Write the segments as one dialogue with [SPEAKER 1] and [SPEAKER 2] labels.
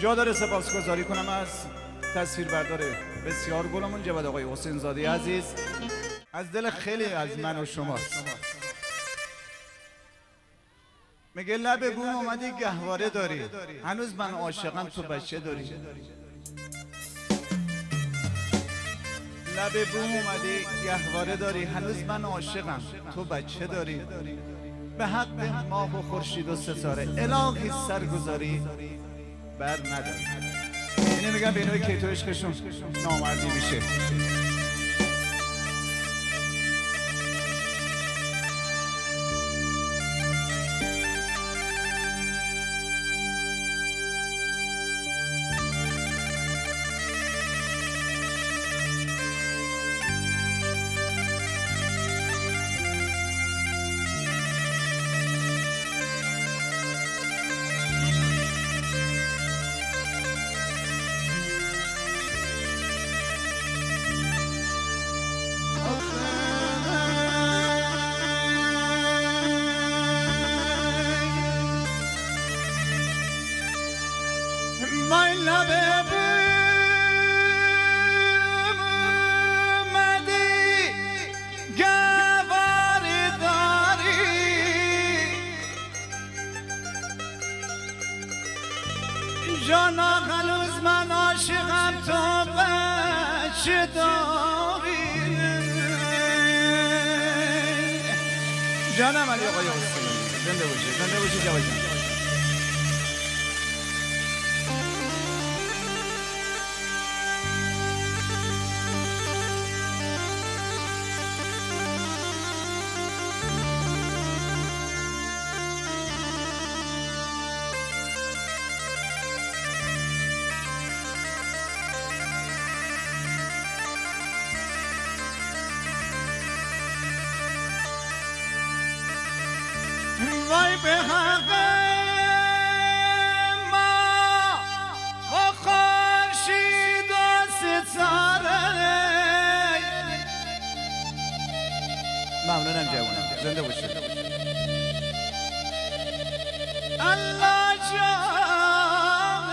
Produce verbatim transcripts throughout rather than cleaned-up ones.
[SPEAKER 1] جا داره سپاسگزاری کنم از تصویربردار بسیار گلمون جواد آقای حسین زاده عزیز، از دل خیلی از من و شماست. میگه لب بوم اومدی گهواره داری، هنوز من عاشقم تو بچه داری. لب بوم اومدی گهواره داری، هنوز من عاشقم تو بچه داری. به حق ماه و خورشید و ستاره الهی سرگذاری بر نداری. اینه میگم به اینوی که تو عشقشون نامردی میشه.
[SPEAKER 2] جانا هنوز من عاشقم تو بچه داری.
[SPEAKER 1] جانم علی آقای حسین زنده باشی، زنده باشی جواد جان.
[SPEAKER 2] وای به حق ما و خورشید و ستاره.
[SPEAKER 1] ممنونم جوانم، زنده باشید.
[SPEAKER 2] الله جان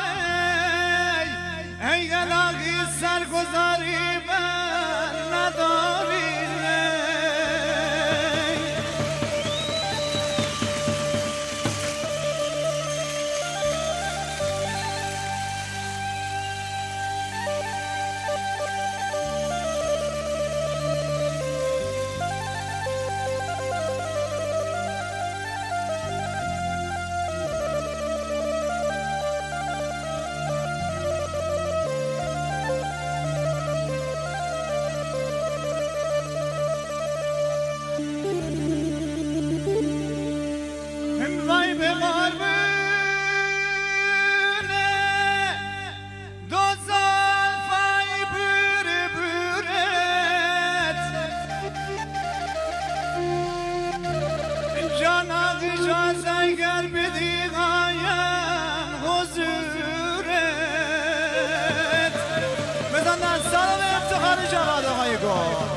[SPEAKER 2] ای الهی سرگذاری بر نداری. وای به قربونه دو زلفای بوره بورت. جانا اجازه اگر بدی قایم حضورت.
[SPEAKER 1] بزن در سلام افتخار جواد آقای گل.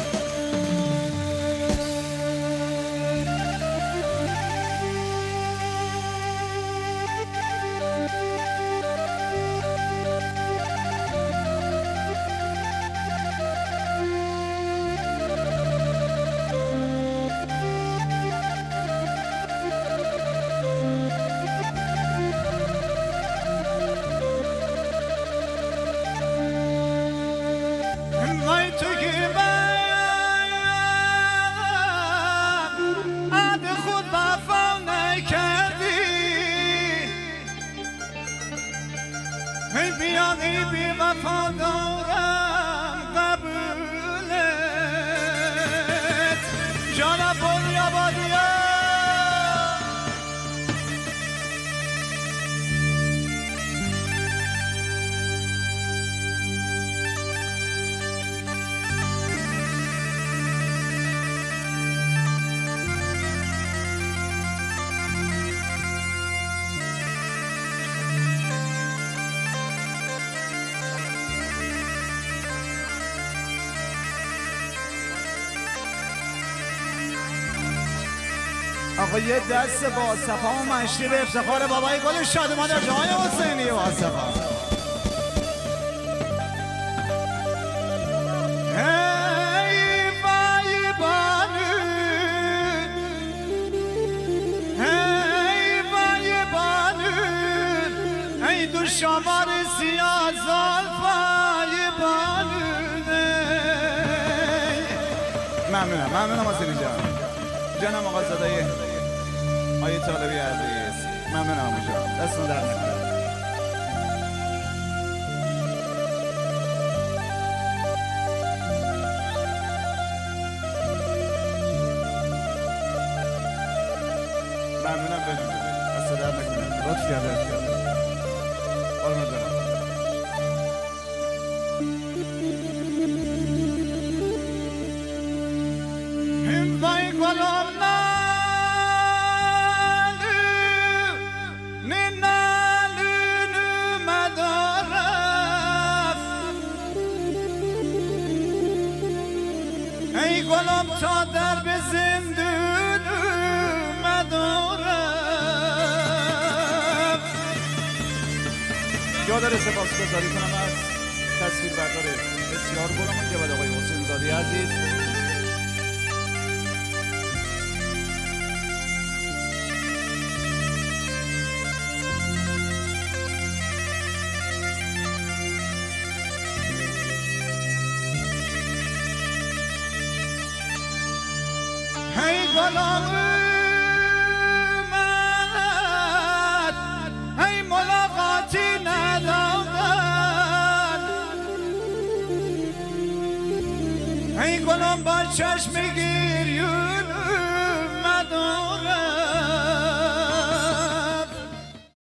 [SPEAKER 2] وای تو که من عهد خود وفا نکردی. ای بیا ای بی وفا دارم قبولت. جانا بنیا بادیا
[SPEAKER 1] آقا یه دست با صفا و مشتی به افتخار بابای گل شادمان در جای حسینی واسه سفر
[SPEAKER 2] Hey vay banır, hey vay banır, hey dur şamarı siyah zalfayı banır.
[SPEAKER 1] ممنونم ممنونم آسیلی جان جانم آقا صدای آیه طالبی عزیز ممنونم آقا جان دستون در نکنه ممنونم بجون دست در نکنه لطف کرده قربان جانم
[SPEAKER 2] Vay kolum nalı, ne nalını medaraf. Ey kolum ta derbe zindünü medaraf.
[SPEAKER 1] یادر سپاسگزاری کنم از تصویربردار بسیار گلمون جواد آقای حسین زاده عزیز
[SPEAKER 2] Hey kolum ümmet, hey mülakati nedavdan. Hey kolum baş çeşme giriyor